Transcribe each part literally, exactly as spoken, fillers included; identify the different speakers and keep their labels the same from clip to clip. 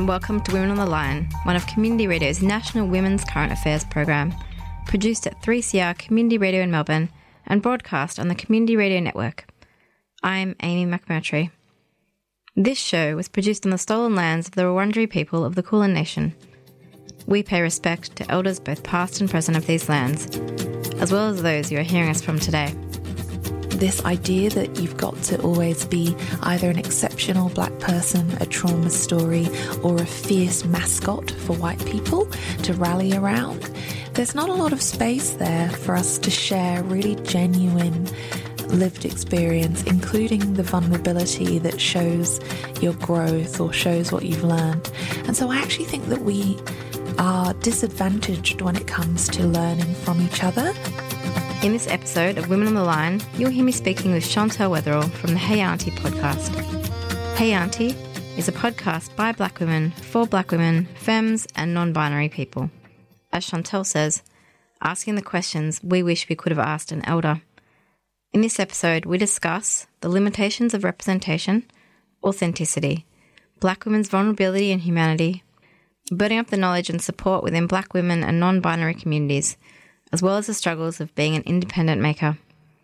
Speaker 1: and welcome to Women on the Line, one of Community Radio's national women's current affairs program, produced at three C R Community Radio in Melbourne and broadcast on the Community Radio Network. I'm Amy McMurtry. This show was produced on the stolen lands of the Wurundjeri people of the Kulin Nation. We pay respect to elders both past and present of these lands, as well as those you are hearing us from today.
Speaker 2: This idea that you've got to always be either an exceptional black person, a trauma story, or a fierce mascot for white people to rally around, there's not a lot of space there for us to share really genuine lived experience, including the vulnerability that shows your growth or shows what you've learned. And so I actually think that we are disadvantaged when it comes to learning from each other.
Speaker 1: In this episode of Women on the Line, you'll hear me speaking with Chantel Wetherill from the Hey Auntie podcast. Hey Auntie is a podcast by black women, for black women, femmes and non-binary people. As Chantel says, asking the questions we wish we could have asked an elder. In this episode, we discuss the limitations of representation, authenticity, black women's vulnerability and humanity, building up the knowledge and support within black women and non-binary communities, as well as the struggles of being an independent maker.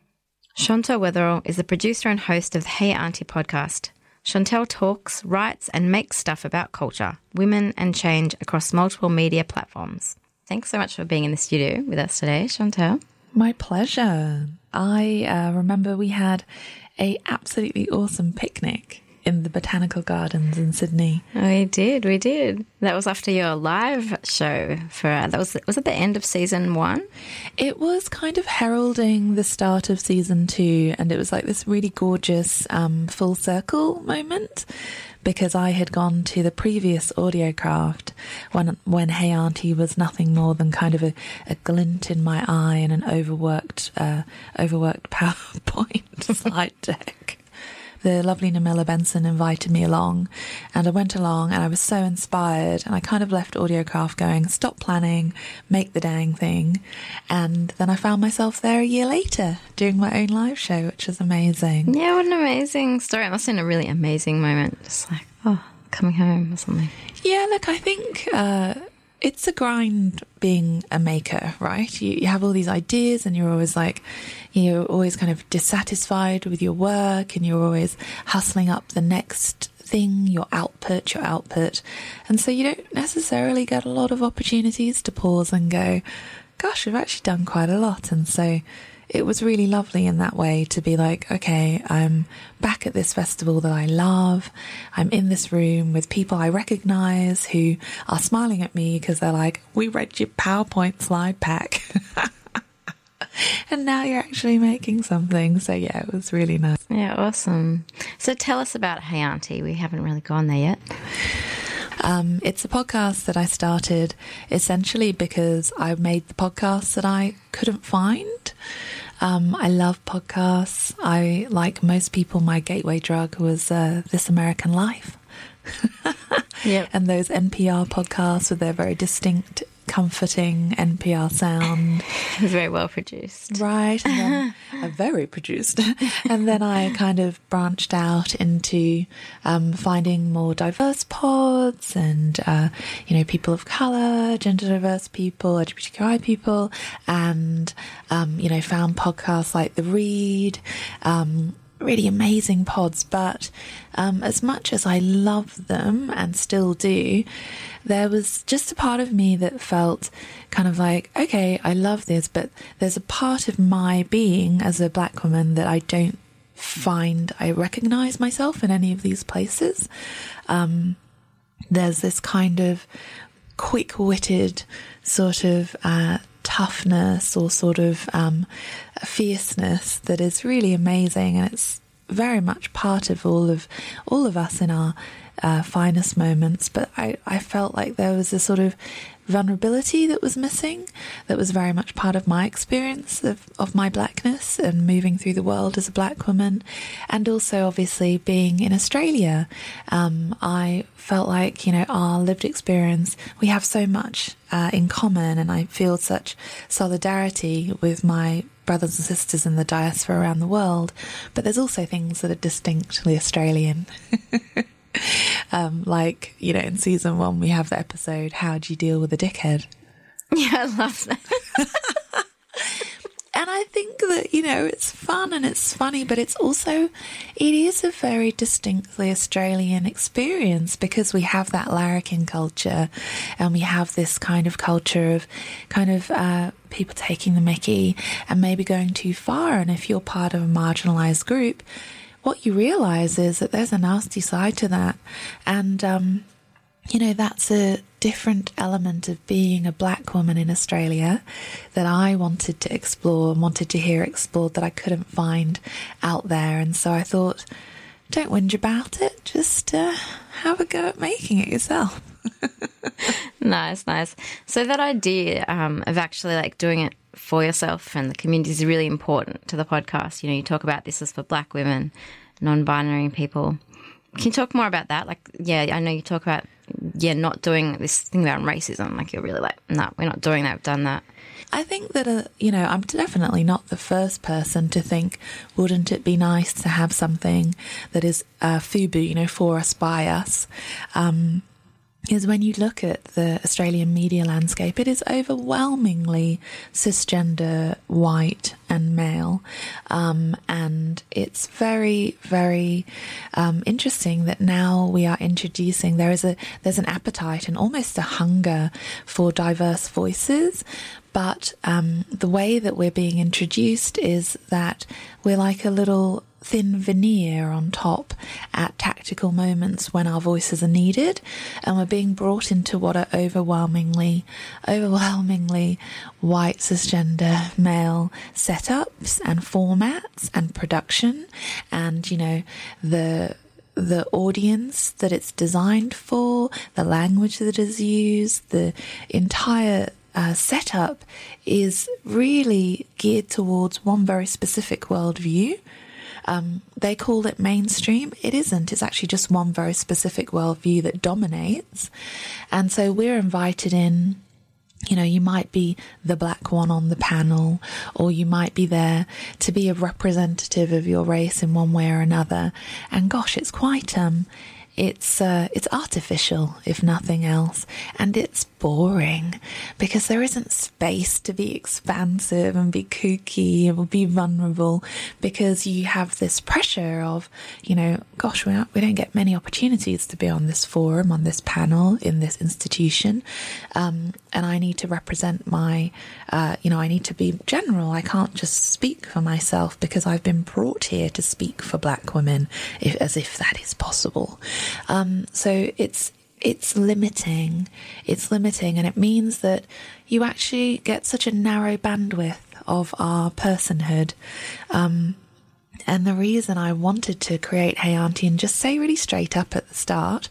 Speaker 1: Chantel Wetherill is the producer and host of the Hey Auntie podcast. Chantel talks, writes and makes stuff about culture, women and change across multiple media platforms. Thanks so much for being in the studio with us today, Chantel.
Speaker 2: My pleasure. I uh, remember we had a absolutely awesome picnic in the Botanical Gardens in Sydney.
Speaker 1: We did, we did. That was after your live show. For that was was at the end of season one?
Speaker 2: It was kind of heralding the start of season two, and it was like this really gorgeous um, full circle moment, because I had gone to the previous Audiocraft when when Hey Auntie was nothing more than kind of a, a glint in my eye and an overworked uh, overworked PowerPoint slide deck. The lovely Namila Benson invited me along, and I went along and I was so inspired, and I kind of left Audiocraft going, stop planning, make the dang thing. And then I found myself there a year later doing my own live show, which is amazing.
Speaker 1: Yeah, what an amazing story. It must have been a really amazing moment. Just like, oh, coming home or something.
Speaker 2: Yeah, look, I think uh, it's a grind being a maker, right? You, you have all these ideas and you're always like, you're always kind of dissatisfied with your work, and you're always hustling up the next thing, your output, your output. And so you don't necessarily get a lot of opportunities to pause and go, gosh, we've actually done quite a lot. And so it was really lovely in that way to be like, okay, I'm back at this festival that I love. I'm in this room with people I recognize who are smiling at me because they're like, we read your PowerPoint slide pack. And now you're actually making something. So yeah, it was really nice.
Speaker 1: Yeah, awesome. So tell us about Hey Auntie. We haven't really gone there yet.
Speaker 2: Um, it's a podcast that I started essentially because I made the podcasts that I couldn't find. Um, I love podcasts. I, like most people, my gateway drug was uh, This American Life.
Speaker 1: Yep.
Speaker 2: And those N P R podcasts with their very distinct, comforting N P R sound.
Speaker 1: It was very well produced.
Speaker 2: Right. And then, uh, very produced. And then I kind of branched out into um, finding more diverse pods and, uh, you know, people of colour, gender diverse people, L G B T Q I people, and, um, you know, found podcasts like The Read, um, really amazing pods. But um, as much as I love them and still do, there was just a part of me that felt kind of like, okay, I love this, but there's a part of my being as a black woman that I don't find I recognize myself in any of these places. Um, there's this kind of quick-witted sort of uh, toughness or sort of um, fierceness that is really amazing, and it's very much part of all of all of us in our uh, finest moments. But I, I felt like there was a sort of vulnerability that was missing, that was very much part of my experience of, of my blackness and moving through the world as a black woman, and also obviously being in Australia. Um, I felt like, you know, our lived experience, we have so much uh, in common, and I feel such solidarity with my brothers and sisters in the diaspora around the world, but there's also things that are distinctly Australian. Um, like, you know, in season one, we have the episode, How Do You Deal with a Dickhead?
Speaker 1: Yeah, I love that.
Speaker 2: And I think that, you know, it's fun and it's funny, but it's also, it is a very distinctly Australian experience because we have that larrikin culture and we have this kind of culture of kind of uh, people taking the mickey and maybe going too far. And if you're part of a marginalised group, what you realise is that there's a nasty side to that. And, um, you know, that's a different element of being a black woman in Australia that I wanted to explore and wanted to hear explored that I couldn't find out there. And so I thought, don't whinge about it, just uh, have a go at making it yourself.
Speaker 1: Nice, nice. So that idea um, of actually like doing it for yourself and the community is really important to the podcast. You know, you talk about this is for black women, non-binary people. Can you talk more about that? Like, yeah, I know you talk about, yeah, not doing this thing about racism. Like, you're really like, no, we're not doing that. We've done that.
Speaker 2: I think that, uh, you know, I'm definitely not the first person to think, wouldn't it be nice to have something that is uh, FUBU, you know, for us, by us. Um, is when you look at the Australian media landscape, it is overwhelmingly cisgender, white and male. Um, and it's very, very um, interesting that now we are introducing, there is a there's an appetite and almost a hunger for diverse voices. But um, the way that we're being introduced is that we're like a little thin veneer on top at tactical moments when our voices are needed, and we're being brought into what are overwhelmingly, overwhelmingly white cisgender male setups and formats and production, and you know the the audience that it's designed for, the language that is used, the entire Uh, setup is really geared towards one very specific worldview. Um, they call it mainstream. It isn't. It's actually just one very specific worldview that dominates. And so we're invited in. You know, you might be the black one on the panel, or you might be there to be a representative of your race in one way or another. And gosh, it's quite um. It's uh, it's artificial, if nothing else, and it's boring because there isn't space to be expansive and be kooky and be vulnerable because you have this pressure of, you know, gosh, we, we don't get many opportunities to be on this forum, on this panel, in this institution, um, and I need to represent my, uh, you know, I need to be general. I can't just speak for myself because I've been brought here to speak for black women, if, as if that is possible. Um, so it's it's limiting, it's limiting, and it means that you actually get such a narrow bandwidth of our personhood. Um, and the reason I wanted to create Hey Auntie and just say really straight up at the start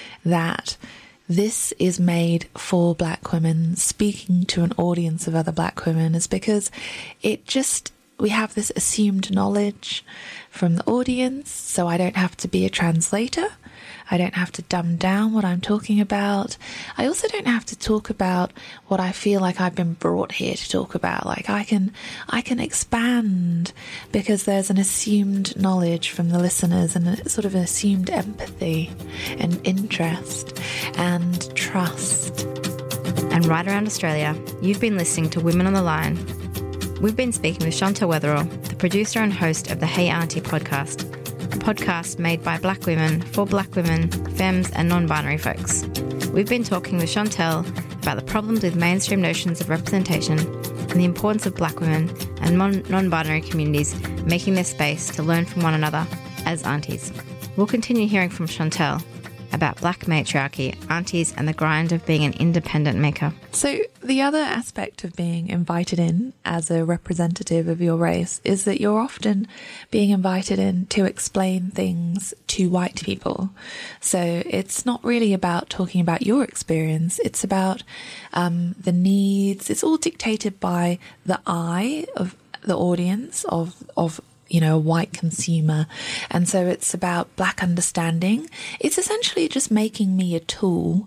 Speaker 2: that this is made for black women speaking to an audience of other black women is because it just, we have this assumed knowledge from the audience, so I don't have to be a translator. I don't have to dumb down what I'm talking about. I also don't have to talk about what I feel like I've been brought here to talk about. Like I can, I can expand because there's an assumed knowledge from the listeners and a sort of an assumed empathy and interest and trust.
Speaker 1: And right around Australia, you've been listening to Women on the Line. We've been speaking with Chantal Wetherill, the producer and host of the Hey Auntie podcast, a podcast made by black women, for black women, femmes and non-binary folks. We've been talking with Chantal about the problems with mainstream notions of representation and the importance of black women and non- non-binary communities making their space to learn from one another as aunties. We'll continue hearing from Chantal about black matriarchy, aunties and the grind of being an independent maker.
Speaker 2: So the other aspect of being invited in as a representative of your race is that you're often being invited in to explain things to white people. So it's not really about talking about your experience. It's about um, the needs. It's all dictated by the eye of the audience, of of you know, a white consumer. And so it's about black understanding. It's essentially just making me a tool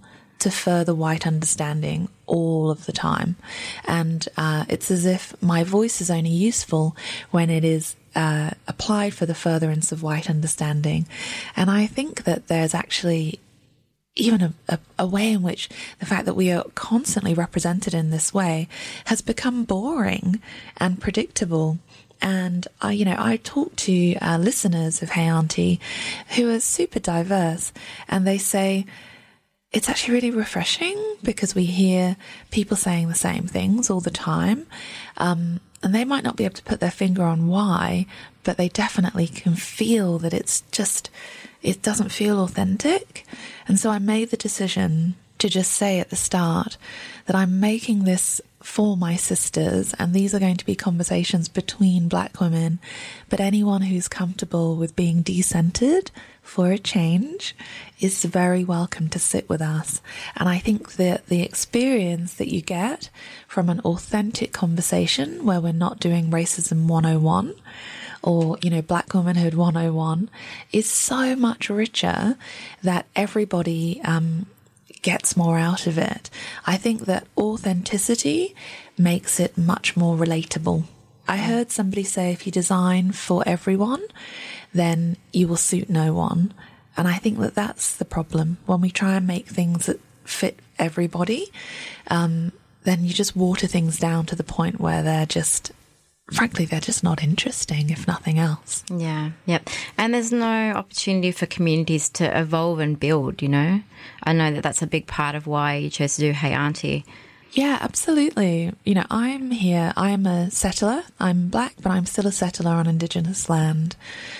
Speaker 2: to further white understanding all of the time. And uh, it's as if my voice is only useful when it is uh, applied for the furtherance of white understanding. And I think that there's actually even a, a, a way in which the fact that we are constantly represented in this way has become boring and predictable. And, I, you know, I talk to uh, listeners of Hey Auntie who are super diverse, and they say it's actually really refreshing because we hear people saying the same things all the time. Um, and they might not be able to put their finger on why, but they definitely can feel that it's just, it doesn't feel authentic. And so I made the decision to just say at the start that I'm making this for my sisters, and these are going to be conversations between Black women, but anyone who's comfortable with being decentered for a change is very welcome to sit with us. And I think that the experience that you get from an authentic conversation where we're not doing racism one oh one or, you know, Black womanhood one oh one is so much richer that everybody um gets more out of it. I think that authenticity makes it much more relatable. I heard somebody say if you design for everyone, then you will suit no one. And I think that that's the problem. When we try and make things that fit everybody, um, then you just water things down to the point where they're just, frankly, they're just not interesting, if nothing else.
Speaker 1: Yeah, yep. And there's no opportunity for communities to evolve and build, you know? I know that that's a big part of why you chose to do Hey Auntie.
Speaker 2: Yeah, absolutely. You know, I'm here, I'm a settler, I'm Black, but I'm still a settler on Indigenous land.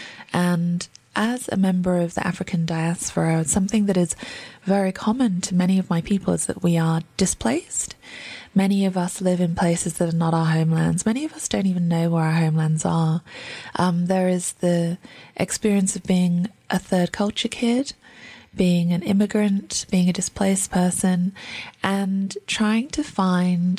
Speaker 2: And as a member of the African diaspora, something that is very common to many of my people is that we are displaced. Many of us live in places that are not our homelands. Many of us don't even know where our homelands are. Um, there is the experience of being a third culture kid, being an immigrant, being a displaced person, and trying to find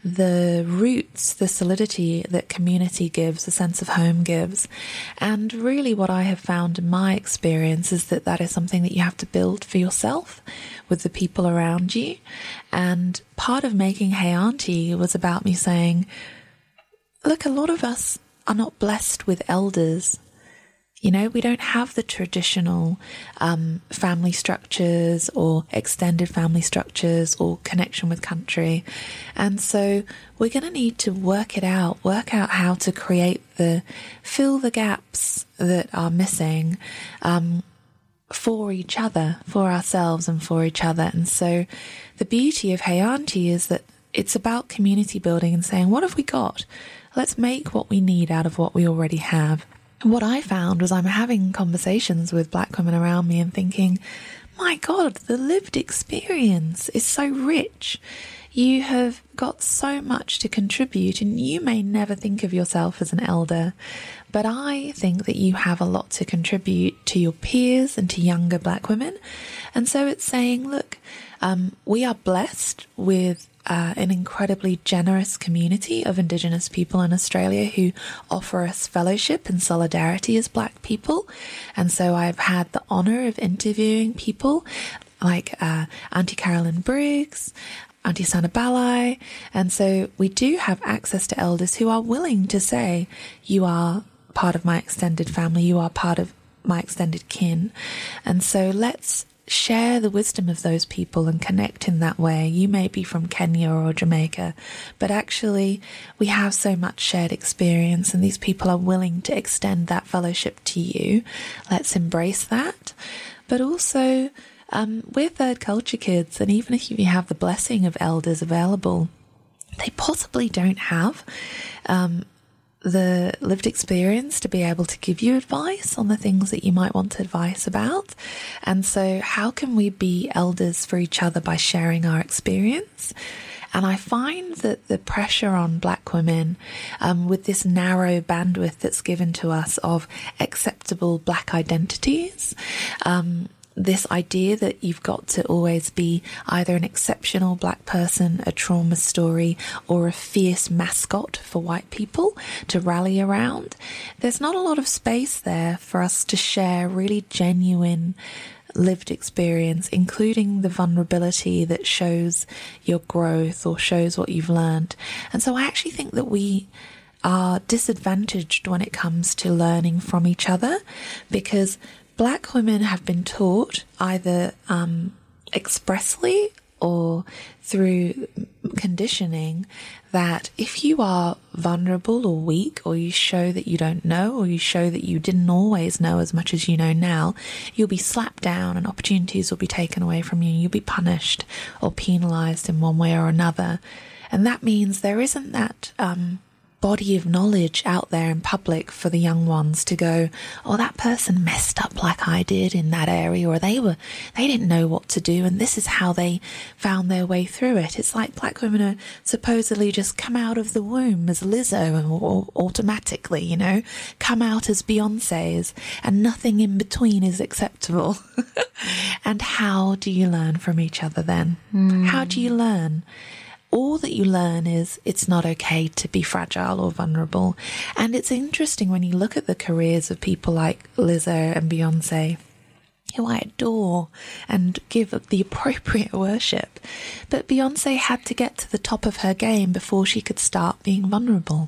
Speaker 2: the roots, the solidity that community gives, the sense of home gives. And really what I have found in my experience is that that is something that you have to build for yourself with the people around you. And part of making Hey Auntie was about me saying, look, a lot of us are not blessed with elders. You know, we don't have the traditional um, family structures or extended family structures or connection with country. And so we're going to need to work it out, work out how to create the, fill the gaps that are missing um, for each other, for ourselves and for each other. And so the beauty of Hey Auntie is that it's about community building and saying, what have we got? Let's make what we need out of what we already have. And what I found was I'm having conversations with Black women around me and thinking, my God, the lived experience is so rich. You have got so much to contribute, and you may never think of yourself as an elder, but I think that you have a lot to contribute to your peers and to younger Black women. And so it's saying, look, um, we are blessed with Uh, an incredibly generous community of Indigenous people in Australia who offer us fellowship and solidarity as Black people. And so I've had the honour of interviewing people like uh, Auntie Carolyn Briggs, Auntie Sana Balai. And so we do have access to elders who are willing to say, you are part of my extended family, you are part of my extended kin. And so let's share the wisdom of those people and connect in that way. You may be from Kenya or Jamaica, but actually we have so much shared experience, and these people are willing to extend that fellowship to you. Let's embrace that. But also, um, we're third culture kids, and even if you have the blessing of elders available, they possibly don't have um, the lived experience to be able to give you advice on the things that you might want advice about. And so how can we be elders for each other by sharing our experience? And I find that the pressure on Black women, um, with this narrow bandwidth that's given to us of acceptable Black identities, um, this idea that you've got to always be either an exceptional Black person, a trauma story, or a fierce mascot for white people to rally around. There's not a lot of space there for us to share really genuine lived experience, including the vulnerability that shows your growth or shows what you've learned. And so I actually think that we are disadvantaged when it comes to learning from each other, because Black women have been taught either um, expressly or through conditioning that if you are vulnerable or weak, or you show that you don't know, or you show that you didn't always know as much as you know now, you'll be slapped down and opportunities will be taken away from you. You'll be punished or penalized in one way or another. And that means there isn't that um, body of knowledge out there in public for the young ones to go, oh, that person messed up like I did in that area, or they were, they didn't know what to do, and this is how they found their way through it. It's like Black women are supposedly just come out of the womb as Lizzo, or, or automatically, you know, come out as Beyonce's, and nothing in between is acceptable. And how do you learn from each other then? Mm. How do you learn? All that you learn is it's not okay to be fragile or vulnerable. And it's interesting when you look at the careers of people like Lizzo and Beyonce, who I adore and give the appropriate worship. But Beyonce had to get to the top of her game before she could start being vulnerable.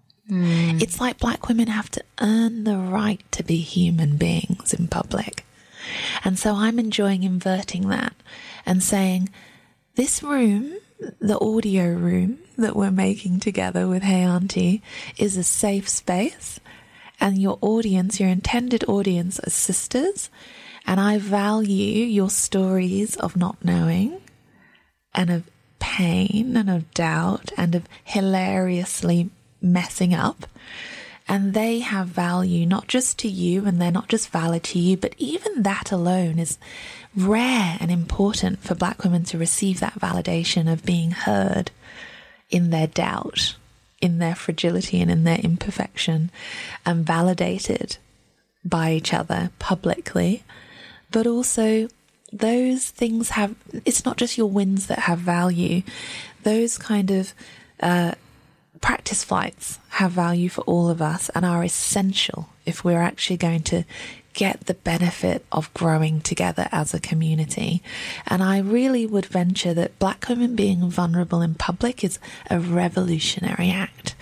Speaker 2: Mm. It's like Black women have to earn the right to be human beings in public. And so I'm enjoying inverting that and saying, this room, the audio room that we're making together with Hey Auntie, is a safe space, and your audience, your intended audience, are sisters, and I value your stories of not knowing and of pain and of doubt and of hilariously messing up, and they have value not just to you, and they're not just valid to you, but even that alone is rare and important for Black women to receive that validation of being heard in their doubt, in their fragility and in their imperfection, and validated by each other publicly. But also those things have, it's not just your wins that have value. Those kind of uh, practice flights have value for all of us and are essential if we're actually going to get the benefit of growing together as a community. And I really would venture that Black women being vulnerable in public is a revolutionary act.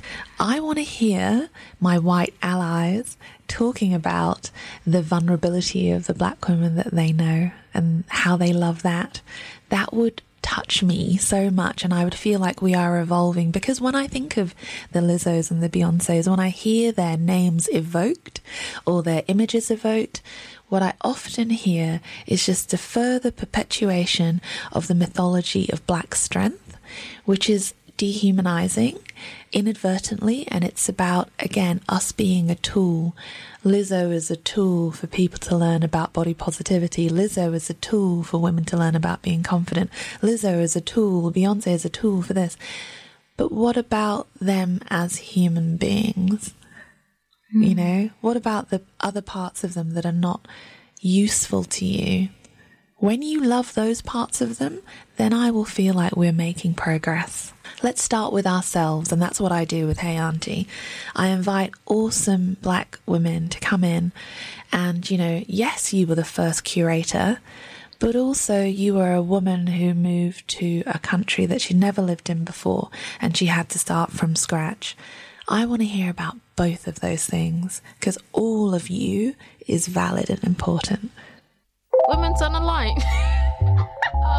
Speaker 2: I want to hear my white allies talking about the vulnerability of the Black women that they know and how they love that. That would touch me so much, and I would feel like we are evolving, because when I think of the Lizzos and the Beyoncés, when I hear their names evoked or their images evoked, what I often hear is just a further perpetuation of the mythology of Black strength, which is dehumanizing inadvertently, and it's about, again, us being a tool. Lizzo is a tool for people to learn about body positivity. Lizzo is a tool for women to learn about being confident. Lizzo is a tool. Beyonce is a tool for this. But what about them as human beings? Mm. You know, what about the other parts of them that are not useful to you? When you love those parts of them, then I will feel like we're making progress. Let's start with ourselves, and that's what I do with Hey Auntie. I invite awesome Black women to come in and, you know, yes, you were the first curator, but also you were a woman who moved to a country that she'd never lived in before, and she had to start from scratch. I want to hear about both of those things, because all of you is valid and important.
Speaker 3: Women's on the line.
Speaker 4: Oh,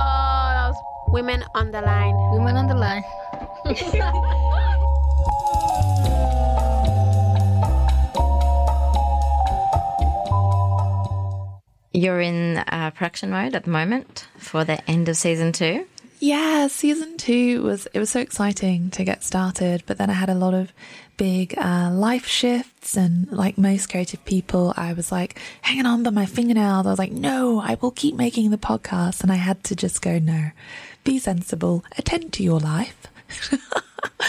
Speaker 4: that was women on the line.
Speaker 3: Women on the line.
Speaker 1: You're in uh, production mode at the moment for the end of season two.
Speaker 2: Yeah, season two was, it was so exciting to get started, but then I had a lot of big uh, life shifts, and like most creative people, I was like hanging on by my fingernails. I was like, no, I will keep making the podcast. And I had to just go, no, be sensible, attend to your life.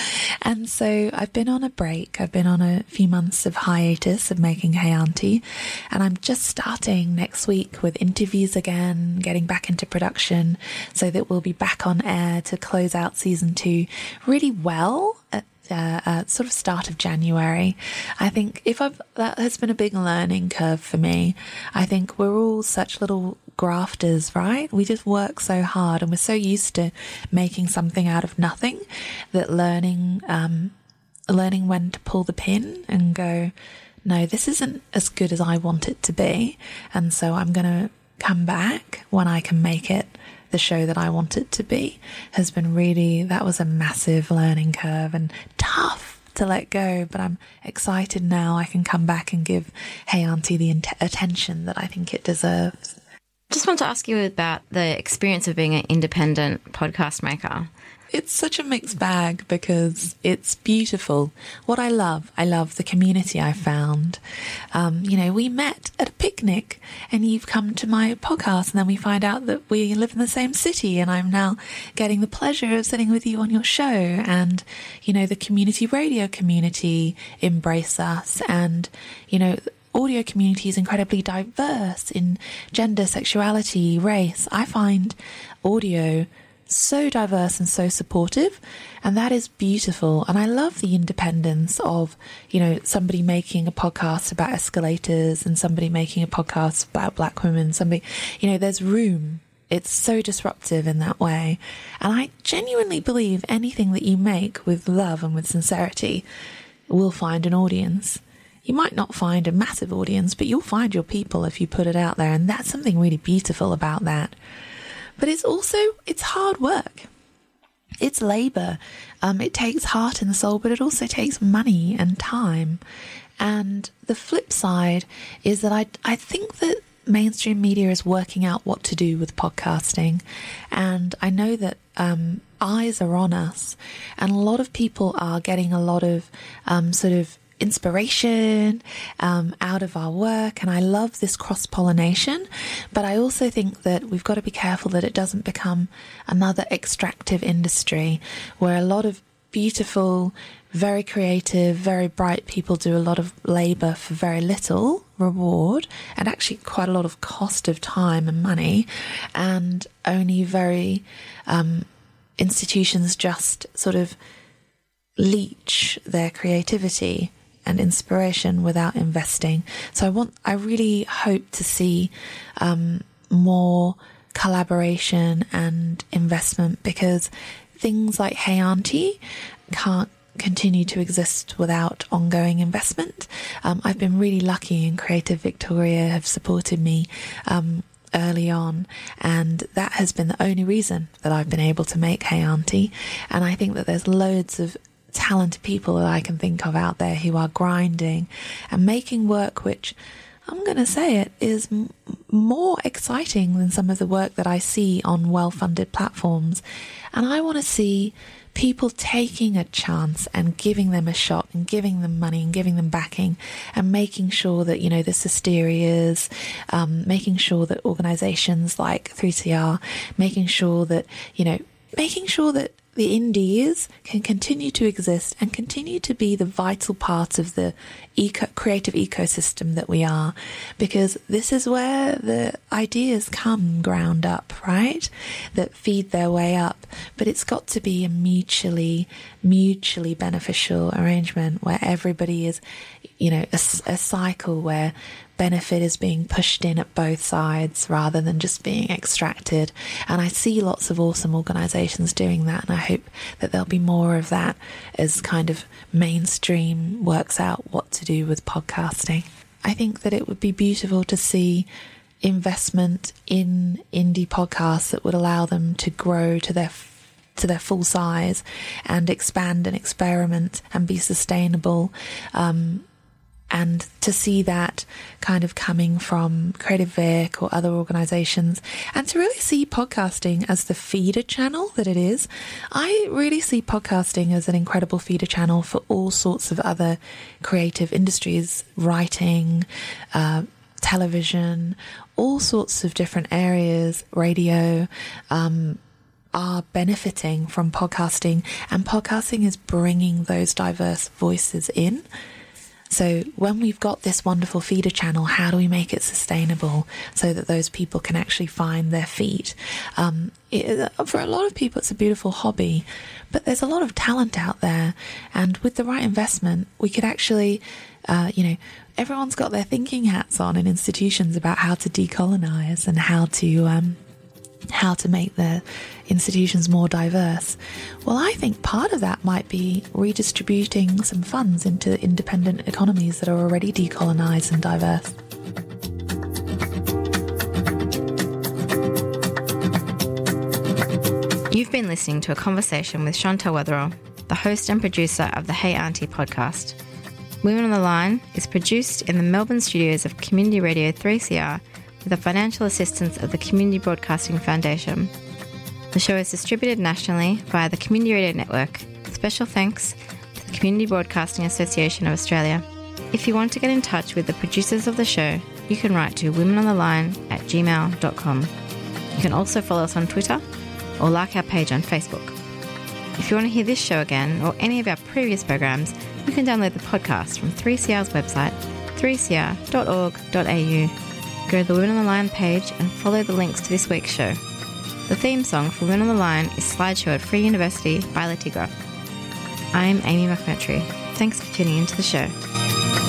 Speaker 2: And so I've been on a break. I've been on a few months of hiatus of making Hey Auntie, and I'm just starting next week with interviews again, getting back into production so that we'll be back on air to close out season two really well at Uh, uh, sort of start of January. I think if I've, that has been a big learning curve for me. I think we're all such little grafters, right? We just work so hard and we're so used to making something out of nothing that learning, um, learning when to pull the pin and go, no, this isn't as good as I want it to be. And so I'm going to come back when I can make it the show that I want it to be. Has been really, that was a massive learning curve and tough to let go, but I'm excited now I can come back and give Hey Auntie the int- attention that I think it deserves.
Speaker 1: Just want to ask you about the experience of being an independent podcast maker.
Speaker 2: It's such a mixed bag because it's beautiful. What I love, I love the community I found. Um, you know, we met at a picnic and you've come to my podcast, and then we find out that we live in the same city, and I'm now getting the pleasure of sitting with you on your show. And, you know, the community radio community embrace us, and, you know, audio community is incredibly diverse in gender, sexuality, race. I find audio so diverse and so supportive, and that is beautiful. And I love the independence of, you know, somebody making a podcast about escalators and somebody making a podcast about black women, somebody, you know, there's room. It's so disruptive in that way. And I genuinely believe anything that you make with love and with sincerity will find an audience. You might not find a massive audience, but you'll find your people if you put it out there. And that's something really beautiful about that. But it's also, it's hard work. It's labor. Um, it takes heart and soul, but it also takes money and time. And the flip side is that I, I think that mainstream media is working out what to do with podcasting. And I know that um, eyes are on us, and a lot of people are getting a lot of um, sort of inspiration um, out of our work, and I love this cross-pollination, but I also think that we've got to be careful that it doesn't become another extractive industry where a lot of beautiful, very creative, very bright people do a lot of labor for very little reward, and actually quite a lot of cost of time and money, and only very um, institutions just sort of leech their creativity and inspiration without investing. So I want, I really hope to see um, more collaboration and investment, because things like Hey Auntie can't continue to exist without ongoing investment. Um, I've been really lucky, and Creative Victoria have supported me um, early on, and that has been the only reason that I've been able to make Hey Auntie. And I think that there's loads of talented people that I can think of out there who are grinding and making work which, I'm going to say it, is m- more exciting than some of the work that I see on well-funded platforms. And I want to see people taking a chance and giving them a shot and giving them money and giving them backing, and making sure that, you know, the Sisterias, um, making sure that organizations like three C R, making sure that, you know, making sure that the indies can continue to exist and continue to be the vital part of the eco- creative ecosystem that we are, because this is where the ideas come ground up, right? That feed their way up. But it's got to be a mutually, mutually beneficial arrangement where everybody is, you know, a, a cycle where benefit is being pushed in at both sides rather than just being extracted. And I see lots of awesome organizations doing that, and I hope that there'll be more of that as kind of mainstream works out what to do with podcasting. I think that it would be beautiful to see investment in indie podcasts that would allow them to grow to their to their full size and expand and experiment and be sustainable. Um, And to see that kind of coming from Creative Vic or other organisations, and to really see podcasting as the feeder channel that it is. I really see podcasting as an incredible feeder channel for all sorts of other creative industries, writing, uh, television, all sorts of different areas, radio, um, are benefiting from podcasting, and podcasting is bringing those diverse voices in. So when we've got this wonderful feeder channel, how do we make it sustainable so that those people can actually find their feet? Um, it, for a lot of people, it's a beautiful hobby, but there's a lot of talent out there. And with the right investment, we could actually, uh, you know, everyone's got their thinking hats on in institutions about how to decolonize and how to um, how to make their institutions more diverse. Well, I think part of that might be redistributing some funds into independent economies that are already decolonized and diverse.
Speaker 1: You've been listening to a conversation with Chantal Wetherill, the host and producer of the Hey Auntie podcast. Women on the Line is produced in the Melbourne studios of Community Radio three C R with the financial assistance of the Community Broadcasting Foundation. The show is distributed nationally via the Community Radio Network. Special thanks to the Community Broadcasting Association of Australia. If you want to get in touch with the producers of the show, you can write to womenontheline at gmail dot com. You can also follow us on Twitter or like our page on Facebook. If you want to hear this show again or any of our previous programs, you can download the podcast from three C R's website, three c r dot org dot a u. Go to the Women on the Line page and follow the links to this week's show. The theme song for Women on the Line is Slideshow at Free University by Letigra. I'm Amy McMurtry. Thanks for tuning into the show.